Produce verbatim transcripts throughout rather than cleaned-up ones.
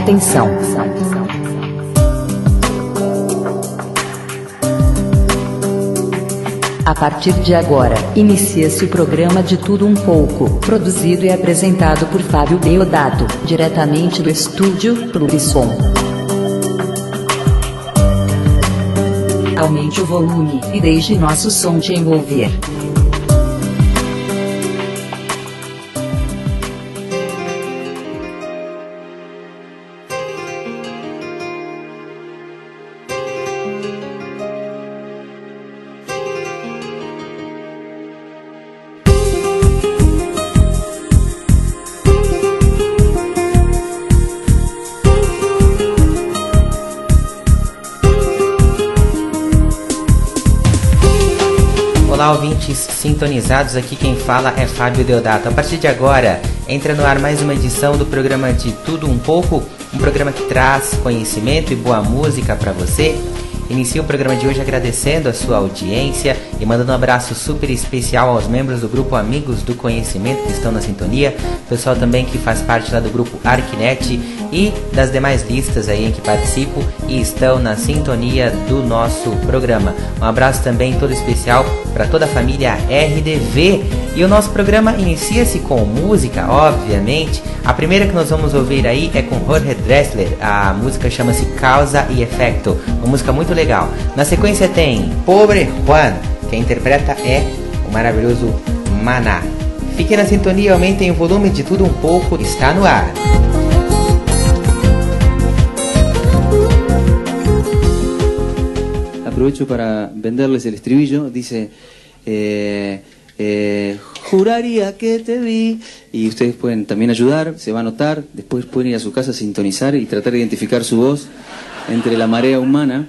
Atenção! A partir de agora, inicia-se o programa De Tudo Um Pouco, produzido e apresentado por Fábio Deodato, diretamente do estúdio Plurisom. Aumente o volume e deixe nosso som te envolver. Olá, ouvintes sintonizados, aqui quem fala é Fábio Deodato. A partir de agora, entra no ar mais uma edição do programa De Tudo Um Pouco, um programa que traz conhecimento e boa música para você. Inicio o programa de hoje agradecendo a sua audiência e mandando um abraço super especial aos membros do grupo Amigos do Conhecimento que estão na sintonia, pessoal também que faz parte lá do grupo Arquinet e das demais listas aí em que participo e estão na sintonia do nosso programa. Um abraço também todo especial para toda a família R D V. E o nosso programa inicia-se com música, obviamente. A primeira que nós vamos ouvir aí é com Jorge Drexler. A música chama-se Causa e Efecto, uma música muito legal. Na sequência tem Pobre Juan, quem interpreta é o maravilhoso Maná. Fiquem na sintonia, aumentem o volume, De Tudo Um Pouco está no ar. Aprovecho para venderles el estribillo. Dice, eh, eh, juraría que te vi. Y ustedes pueden también ayudar, se va a anotar. Después pueden ir a su casa a sintonizar y tratar de identificar su voz entre la marea humana.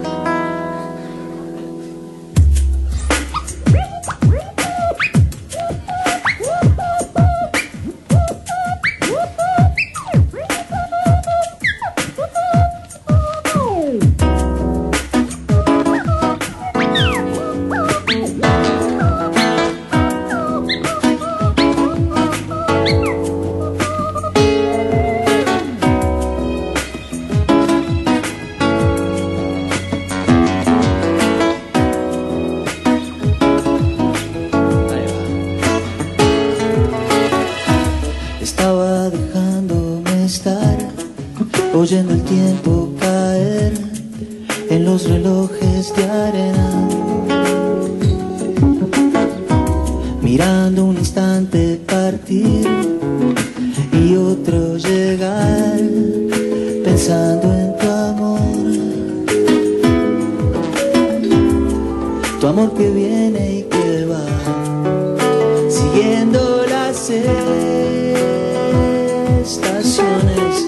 Oyendo el tiempo caer en los relojes de arena, mirando un instante partir y otro llegar, pensando en tu amor, tu amor que viene y que va, siguiendo las estaciones.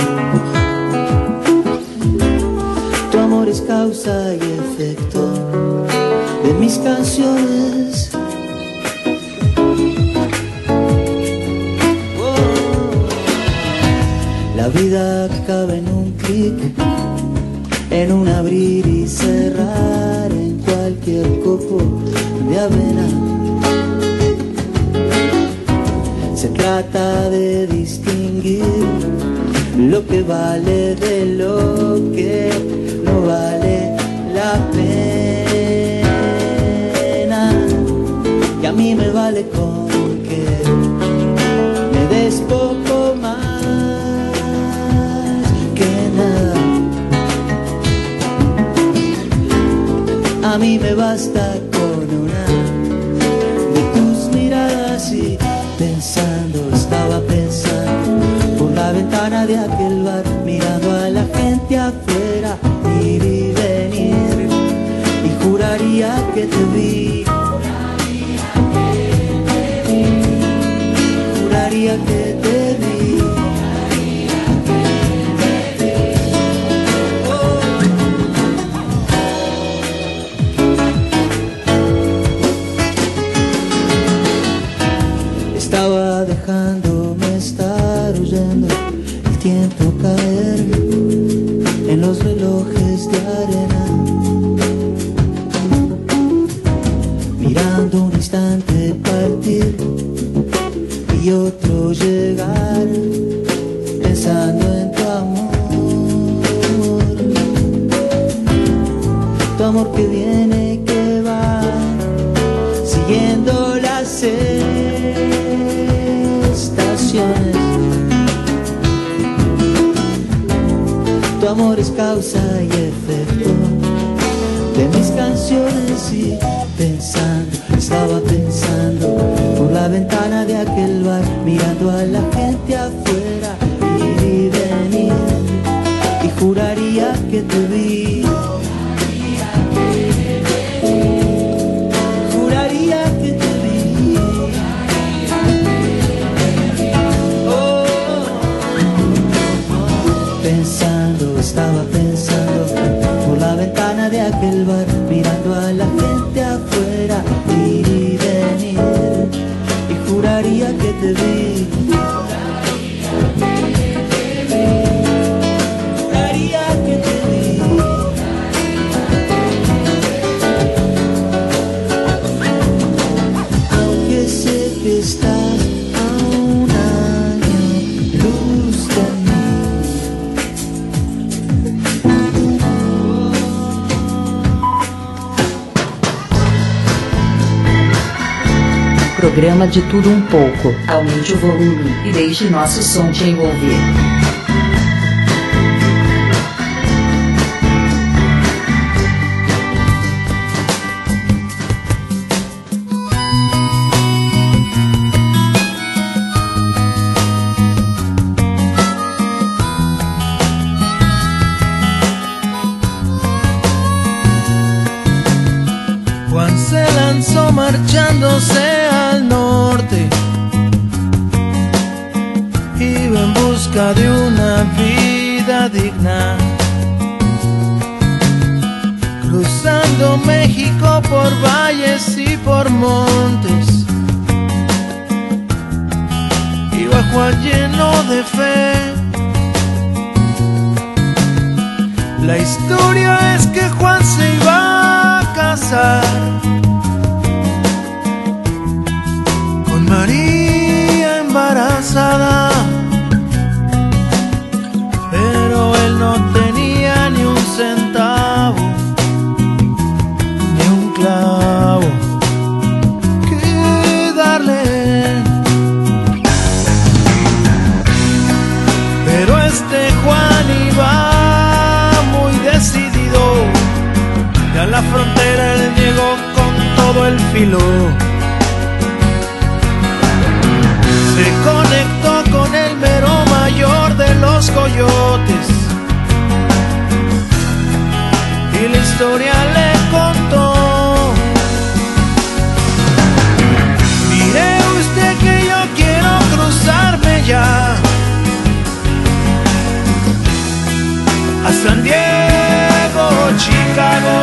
Causa y efecto de mis canciones. Oh. La vida que cabe en un clic, en un abrir y cerrar, en cualquier copo de avena. Se trata de distinguir lo que vale de lo que no vale la pena. Y a mí me vale con que me des poco más que nada. A mí me basta con una de tus miradas. Y pensando, estaba pensando por la ventana de aquel bar, mirando a la gente afuera, ir y venir, y juraría que te vi, juraría que te vi, oh. Estaba dejándome estar oyendo el tiempo caer en los relojes de arena, mirando un instante partir y otro llegar, pensando en tu amor. amor que viene, que va, siguiendo las estaciones. Tu amor es causa y efecto de mis canciones y pensando, estaba pensando por la ventana de aquel bar, mirando a la gente afuera ir y venir, y juraría que te vi, juraría que te vi, oh, pensando, estaba pensando por la ventana de aquel bar, mirando a la gente afuera ir y venir, y juraría que te vi, juraría que te vi, aunque sé que estás a un año luz de mí. Programa de tudo um pouco. Aumente o volume e deixe nosso som te envolver. Juan se lanzó marchándose al norte, iba en busca de una vida digna, cruzando México por valles y por montes. Iba Juan lleno de fe. La historia es que Juan se iba a casar con María embarazada, pero él no tenía ni un centavo, ni un clavo que darle. Pero este Juan iba muy decidido, y a la frontera él llegó con todo el filo. Se conectó con el mero mayor de los coyotes y la historia le contó. Mire usted que yo quiero cruzarme ya a San Diego, Chicago.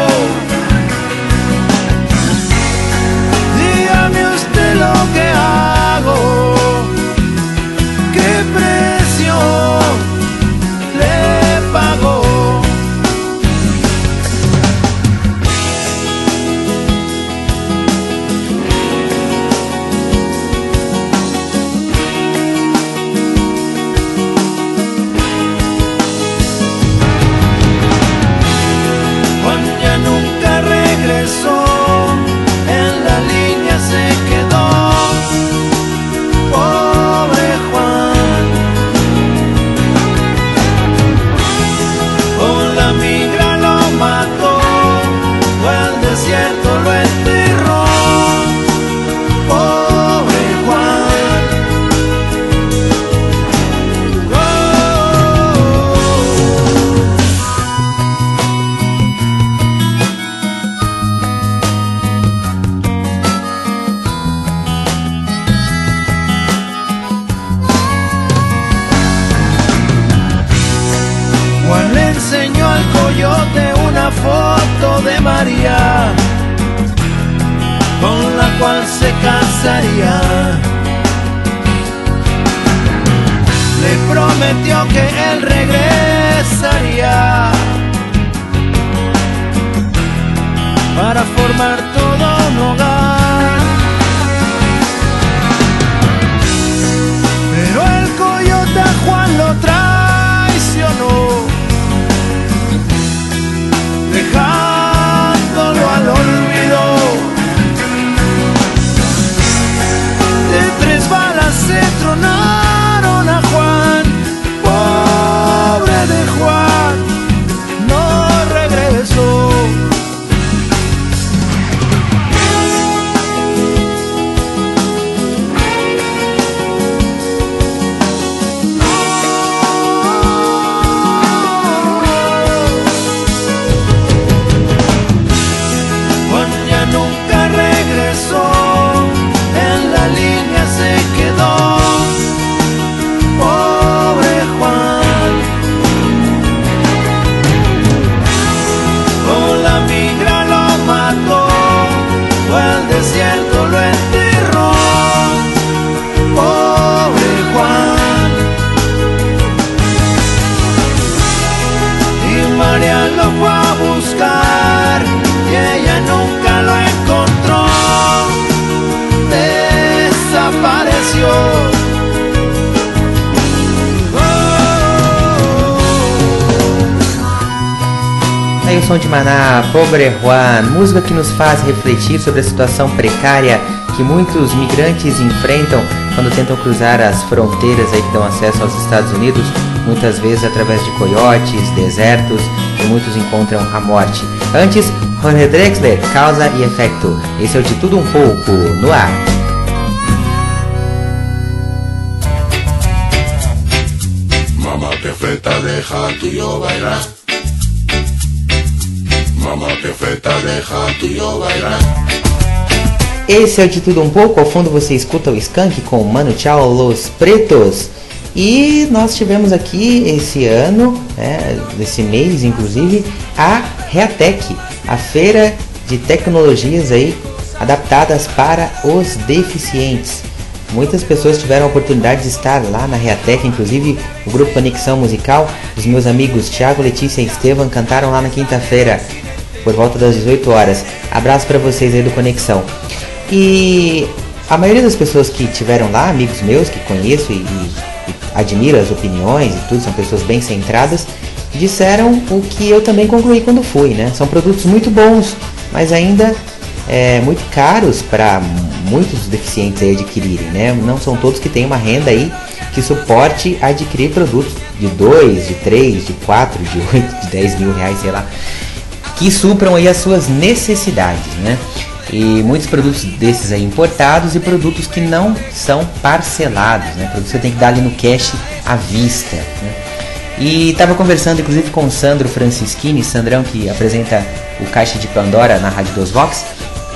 Dígame usted lo que hago, qué precio le pago. Juan ya nunca regresó, en la línea se quedó. Pobre Juan, con la migra lo mató, o al desierto lo enterró. Pobre Juan, Juan le enseñó al coyote una foto de María, con la cual se casaría. Le prometió que él regresaría para formar todo un hogar. Pero el coyote a Juan lo traicionó, dejando som de Maná, Pobre Juan, música que nos faz refletir sobre a situação precária que muitos migrantes enfrentam quando tentam cruzar as fronteiras aí que dão acesso aos Estados Unidos, muitas vezes através de coiotes, desertos, e muitos encontram a morte. Antes, Jorge Drexler, Causa e Efecto. Esse é o De Tudo Um Pouco, no ar. Mamá perfecta, deja tu yo bailar. Mamá perfecta, deja tu yo bailar. Esse é o De Tudo Um Pouco. Ao fundo você escuta o Skank com Manu Chao, Los Pretos. E nós tivemos aqui esse ano, né, esse mês inclusive, a Reatec, a feira de tecnologias aí adaptadas para os deficientes. Muitas pessoas tiveram a oportunidade de estar lá na Reatec, inclusive o grupo Conexão Musical, os meus amigos Thiago, Letícia e Estevam cantaram lá na quinta-feira, por volta das dezoito horas. Abraço para vocês aí do Conexão. E a maioria das pessoas que tiveram lá, amigos meus que conheço e, e, e admiro as opiniões e tudo, são pessoas bem centradas, disseram o que eu também concluí quando fui, né? São produtos muito bons, mas ainda é, muito caros para muitos deficientes aí adquirirem, né? Não são todos que têm uma renda aí que suporte adquirir produtos de dois, de três, de quatro, de oito, de dez mil reais, sei lá, que supram aí as suas necessidades, né? E muitos produtos desses aí importados e produtos que não são parcelados, né? Produtos que você tem que dar ali no cash à vista, né? E estava conversando inclusive com o Sandro Francischini, Sandrão que apresenta o Caixa de Pandora na Rádio dos Vox,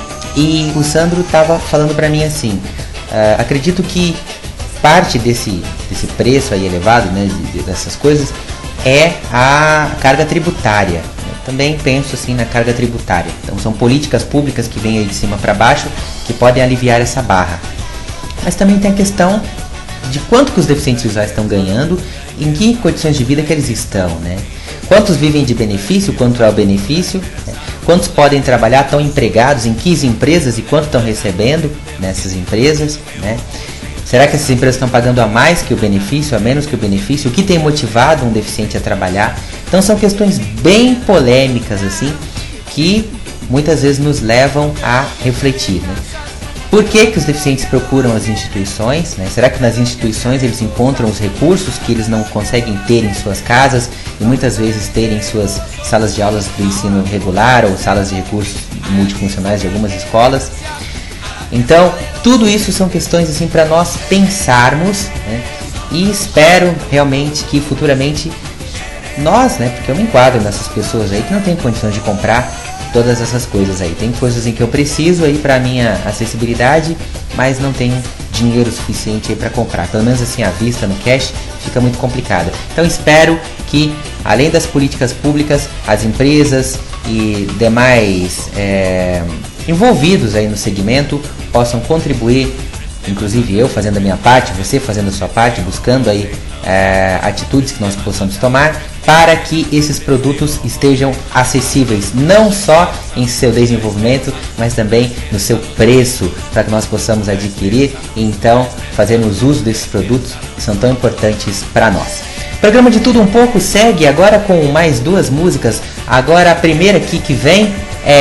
e o Sandro estava falando para mim assim, uh, acredito que parte desse, desse preço aí elevado, né, de, de, dessas coisas, é a carga tributária. Também penso assim na carga tributária. Então são políticas públicas que vêm aí de cima para baixo que podem aliviar essa barra. Mas também tem a questão de quanto que os deficientes visuais estão ganhando, em que condições de vida que eles estão, né? Quantos vivem de benefício, quanto é o benefício, né? Quantos podem trabalhar, estão empregados, em que empresas e quanto estão recebendo nessas empresas, né? Será que essas empresas estão pagando a mais que o benefício, a menos que o benefício? O que tem motivado um deficiente a trabalhar? Então são questões bem polêmicas, assim, que muitas vezes nos levam a refletir, né? Por que que os deficientes procuram as instituições, né? Será que nas instituições eles encontram os recursos que eles não conseguem ter em suas casas e muitas vezes ter em suas salas de aulas do ensino regular ou salas de recursos multifuncionais de algumas escolas? Então, tudo isso são questões assim para nós pensarmos, né? E espero realmente que futuramente nós, né, porque eu me enquadro nessas pessoas aí que não tem condições de comprar todas essas coisas aí. Tem coisas em que eu preciso aí para minha acessibilidade, mas não tenho dinheiro suficiente aí para comprar. Pelo menos assim à vista, no cash, fica muito complicado. Então espero que, além das políticas públicas, as empresas e demais é, envolvidos aí no segmento possam contribuir, inclusive eu fazendo a minha parte, você fazendo a sua parte, buscando aí é, atitudes que nós possamos tomar para que esses produtos estejam acessíveis, não só em seu desenvolvimento, mas também no seu preço, para que nós possamos adquirir e então fazermos uso desses produtos que são tão importantes para nós. O programa De Tudo Um Pouco segue agora com mais duas músicas. Agora a primeira aqui que vem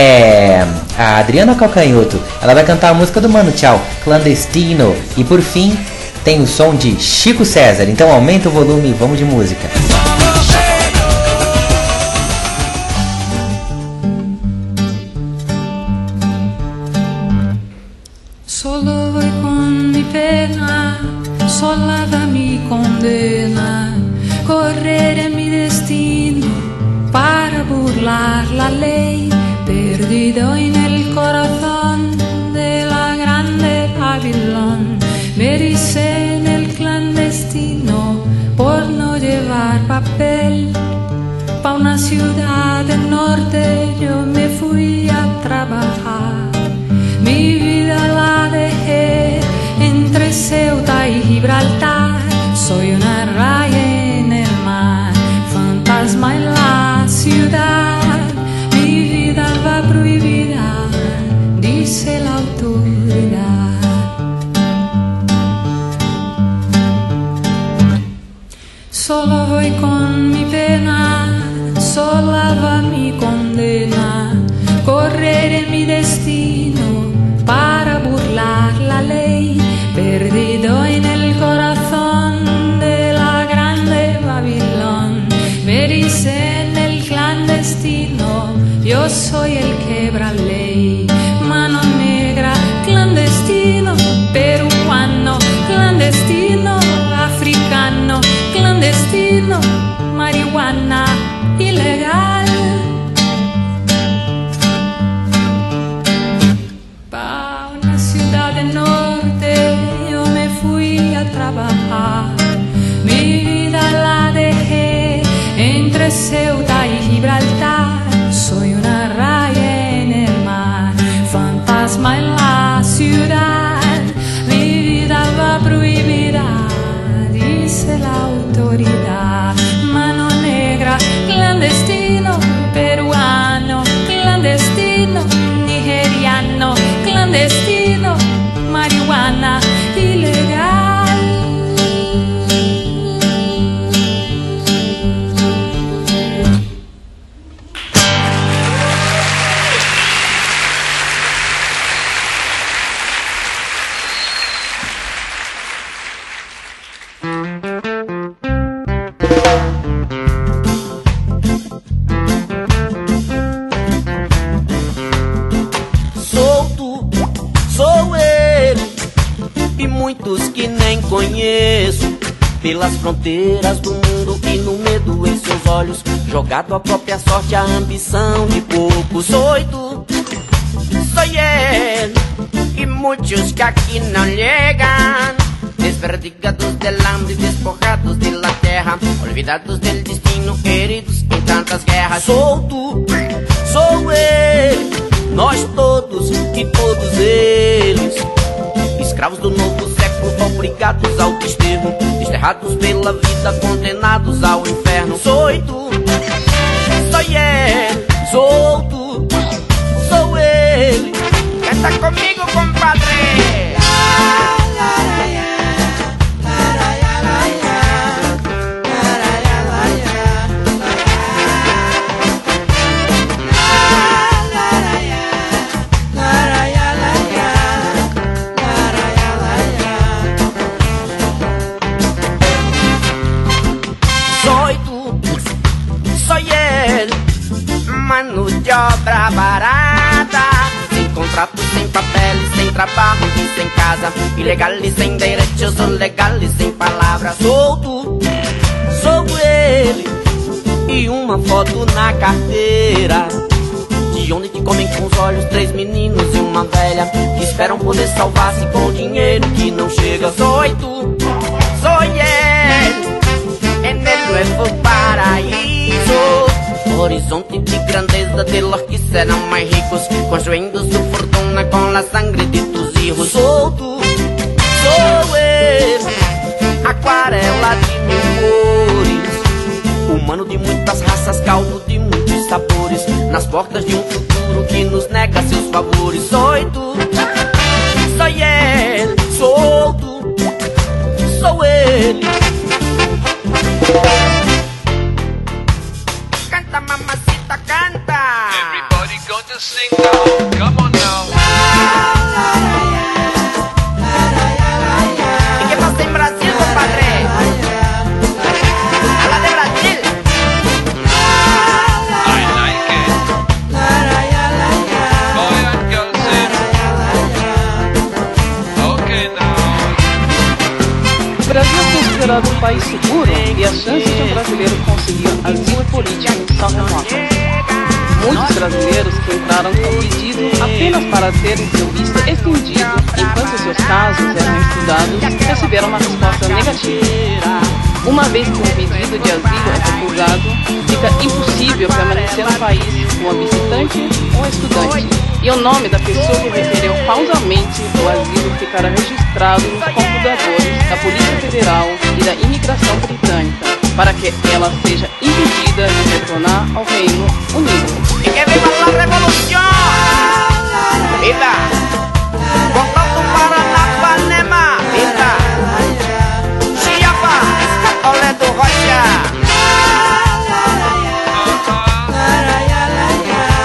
é a Adriana Calcanhoto. Ela vai cantar a música do Manu Chao, Clandestino. E por fim tem o som de Chico César. Então aumenta o volume e vamos de música. Solo voy con mi pena, sola da mi condena, correré mi destino para burlar la ley, perdido en el corazón de la grande Babilón. Me ericé en el clandestino por no llevar papel, pa' una ciudad del norte yo me fui a trabajar. Mi vida la dejé entre Ceuta y Gibraltar. Soy una raya en el mar, fantasma en la ciudad. Mi vida va prohibida, dice la autoridad. Solo voy con mi pena, sola va mi condena. condena, correr en mi destino para burlar la ley, perdido en el corazón de la grande Babilón. Me dicen el clandestino, yo soy el quebra ley. Mano negra, clandestino, peruano, clandestino, africano, clandestino, marihuana ilegal. Pa' una ciudad del norte yo me fui a trabajar. Mi vida la dejé entre Ceuta y Gibraltar. Soy una raya en el mar, fantasma en la ciudad. Mi vida va prohibida, dice la autoridad. Mano negra, clandestino, peruano, clandestino, nigeriano, clandestino, marihuana ilegal. Muitos que nem conheço, pelas fronteiras do mundo e no medo em seus olhos, jogado a própria sorte, a ambição de poucos. Sou tu, sou ele, e muitos que aqui não chegam, desperdigados del hambre, despojados de la terra, olvidados del destino, heridos em tantas guerras. Sou tu, sou ele, nós todos e todos eles, escravos do novo século, obrigados ao desterro, desterrados pela vida, condenados ao inferno. Sou tu, sou ele, sou tu, sou ele. Canta comigo, compadre. Mano de obra barata, sem contrato, sem papéis, sem trabalho e sem casa, ilegal e sem direitos, sou legal e sem palavras. Sou tu, sou ele, e uma foto na carteira, de onde te comem com os olhos três meninos e uma velha, que esperam poder salvar-se com dinheiro que não chega. Sou tu, sou ele, en el nuevo paraíso, horizonte de grandeza de los que serão mais ricos, construindo su fortuna com la sangre de tus hijos. Sou tu, sou ele, aquarela de mil cores, humano de muitas raças, caldo de muitos sabores, nas portas de um futuro que nos nega seus favores. Sou tu, sou ele, sou tu, sou ele. Canta, mamacita, canta. Everybody gonna sing now. Come on now. ¿Y qué pasa en Brasil, compadre? Habla de Brasil. I like it. Boy and girl sing. Okay now. O Brasil é considerado um país seguro e as chances de um brasileiro conseguir asilo político são remotas. Muitos brasileiros que entraram com pedido apenas para terem seu visto estendido enquanto seus casos eram estudados receberam uma resposta negativa. Uma vez que um pedido de asilo é propulsado, fica impossível permanecer no país como visitante ou estudante, e o nome da pessoa que recebeu falsamente o asilo ficará registrado nos computadores da Polícia Federal e da Imigração Britânica, para que ela seja impedida de retornar ao Reino Unido. E que viva a revolução! Viva! Voltando para Napanema! Viva! Chiapas! Toledo Rocha!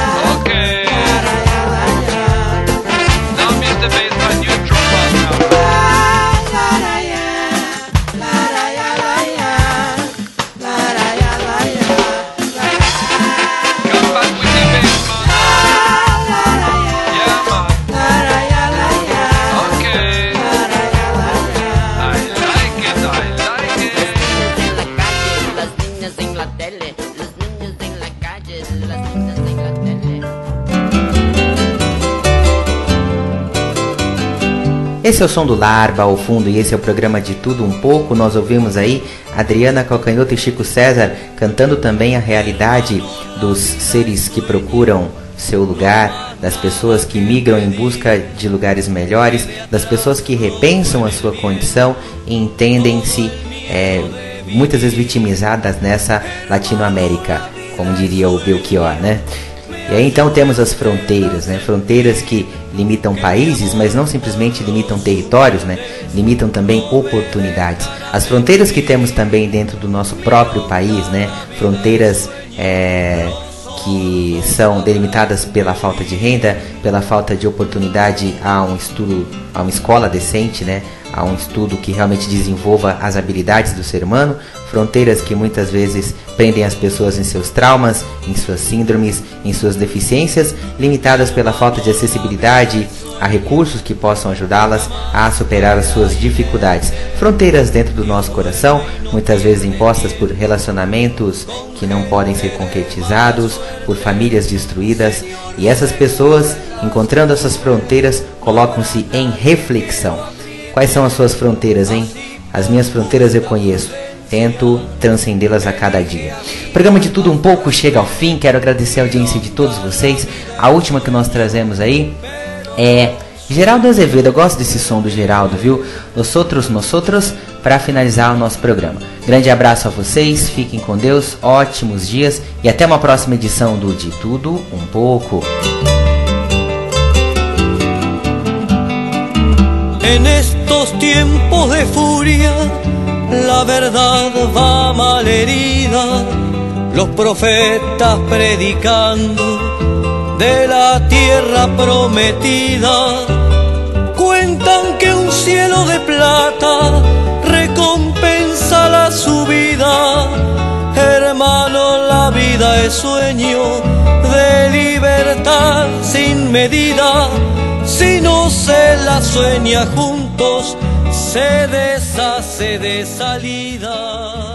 Esse é o som do Larva ao fundo e esse é o programa De Tudo Um Pouco. Nós ouvimos aí Adriana Calcanhoto e Chico César cantando também a realidade dos seres que procuram seu lugar, das pessoas que migram em busca de lugares melhores, das pessoas que repensam a sua condição e entendem-se é, muitas vezes vitimizadas nessa Latinoamérica, como diria o Belchior, né? E aí então temos as fronteiras, né? Fronteiras que limitam países, mas não simplesmente limitam territórios, né? Limitam também oportunidades. As fronteiras que temos também dentro do nosso próprio país, né? Fronteiras é, que são delimitadas pela falta de renda, pela falta de oportunidade a um estudo, a uma escola decente, né? A um estudo que realmente desenvolva as habilidades do ser humano, fronteiras que muitas vezes prendem as pessoas em seus traumas, em suas síndromes, em suas deficiências, limitadas pela falta de acessibilidade a recursos que possam ajudá-las a superar as suas dificuldades. Fronteiras dentro do nosso coração, muitas vezes impostas por relacionamentos que não podem ser concretizados, por famílias destruídas, e essas pessoas, encontrando essas fronteiras, colocam-se em reflexão. Quais são as suas fronteiras, hein? As minhas fronteiras eu conheço. Tento transcendê-las a cada dia. O programa De Tudo Um Pouco chega ao fim. Quero agradecer a audiência de todos vocês. A última que nós trazemos aí é Geraldo Azevedo. Eu gosto desse som do Geraldo, viu? Nós outros, nós outros, para finalizar o nosso programa. Grande abraço a vocês. Fiquem com Deus. Ótimos dias. E até uma próxima edição do De Tudo Um Pouco. En estos tiempos de furia, la verdad va mal herida, los profetas predicando de la tierra prometida, cuentan que un cielo de plata recompensa la subida. Hermano, la vida es sueño de libertad sin medida. Si no se la sueña juntos, se deshace de salida.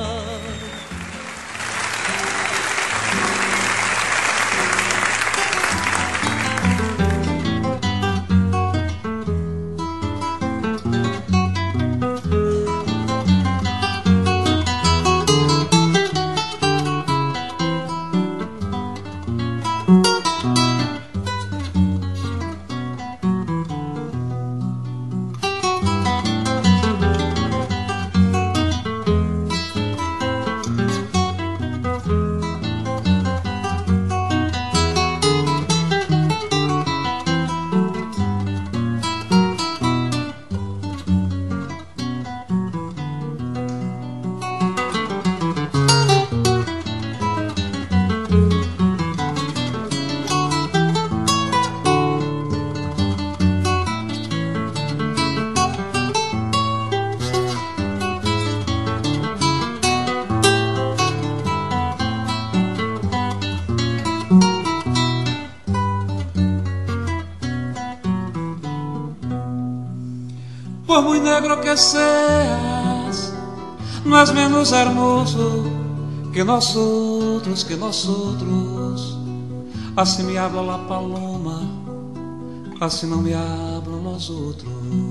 Por muy negro que seas, no es menos hermoso que nosotros, que nosotros. Así me habla la paloma, así no me hablan los otros.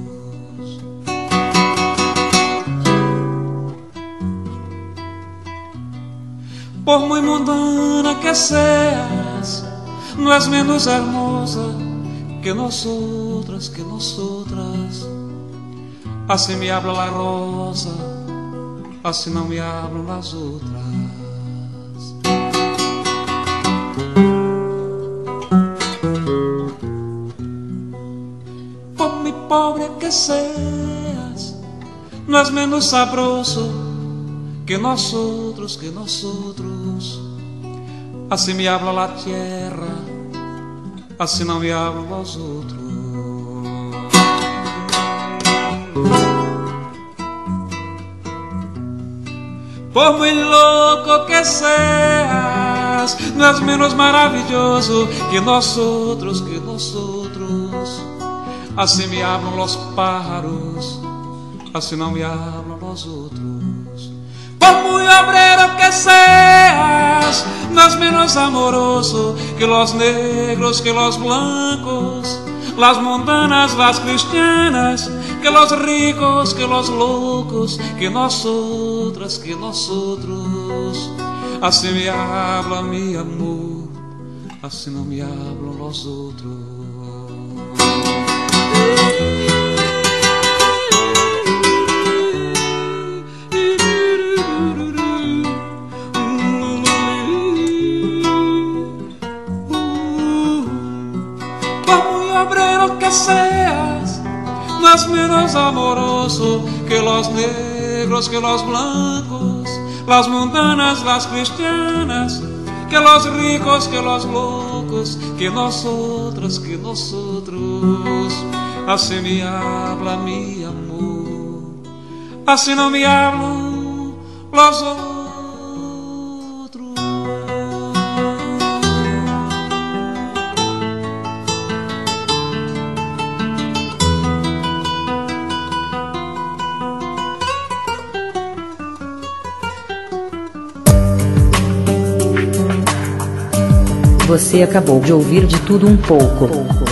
Por muy mundana que seas, no es menos hermosa que nosotras, que nosotras. Así me habla la rosa, así no me hablan las otras. Por muy pobre que seas, no es menos sabroso que nosotros, que nosotros. Así me habla la tierra, así no me hablan los otros. Por muy loco que seas, no es menos maravilloso que nosotros, que nosotros. Así me hablan los pájaros, así no me hablan los otros. Por muy obrero que seas, no es menos amoroso que los negros, que los blancos. las mundanas, las cristianas, que los ricos, que los locos, que nosotras, que nosotros. Así me habla mi amor, así no me hablan los otros. Obrero que seas, no es menos amoroso que los negros, que los blancos, las mundanas, las cristianas, que los ricos, que los locos, que nosotros, que nosotros. Así me habla mi amor, así no me hablan los otros. Você acabou de ouvir De Tudo Um Pouco,